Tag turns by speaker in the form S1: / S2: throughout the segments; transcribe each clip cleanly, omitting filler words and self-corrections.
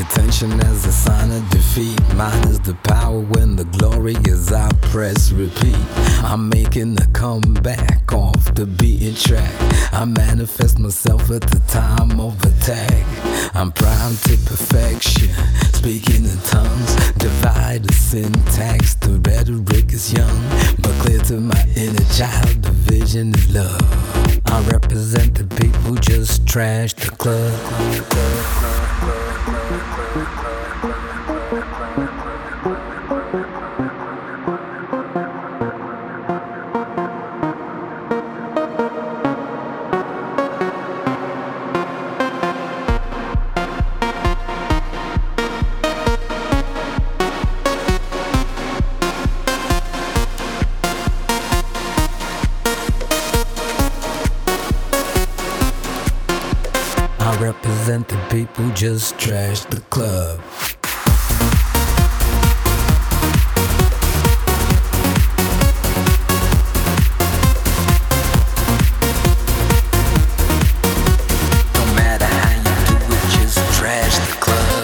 S1: Attention as a sign of defeat. Mine is the power when the glory is I press repeat. I'm making a comeback off the beaten track. I manifest myself at the time of attack. I'm primed to perfection, speaking in tongues. Divide the syntax, the rhetoric is young, but clear to my inner child, the vision is love. I represent the people who just trash the club. I represent the people who just trash the club. No matter how you do it, just trash the club.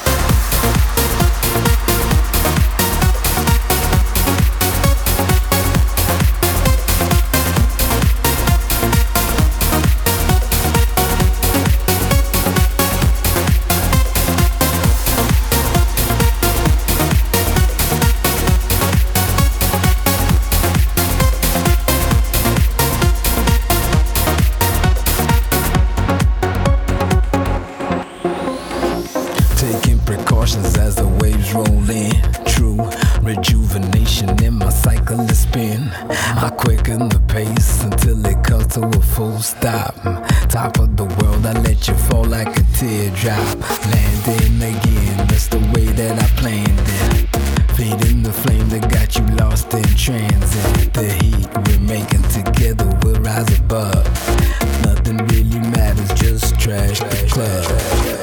S1: Taking precautions as the waves roll in. True rejuvenation in my cycle of spin. I quicken the pace until it comes to a full stop. Top of the world, I let you fall like a teardrop. Landing again, that's the way that I planned it. Feeding the flame that got you lost in transit. The heat we're making together will rise above. Nothing really matters, just trash the club.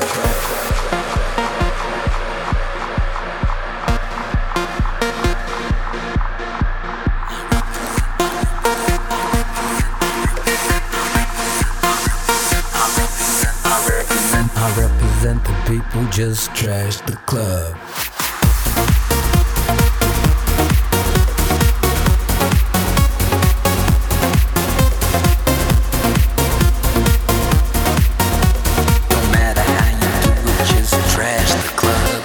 S1: I represent the people who just trash the club. No matter how you do it, just trash the club.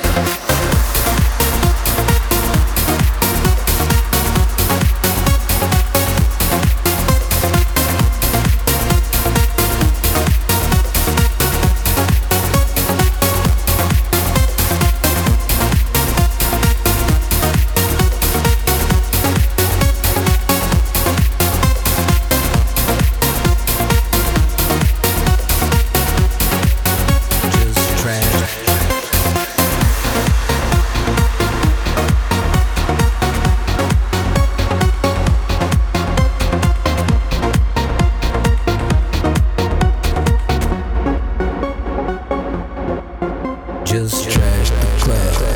S1: Just trash the club.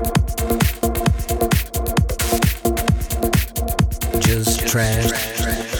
S1: Just trash.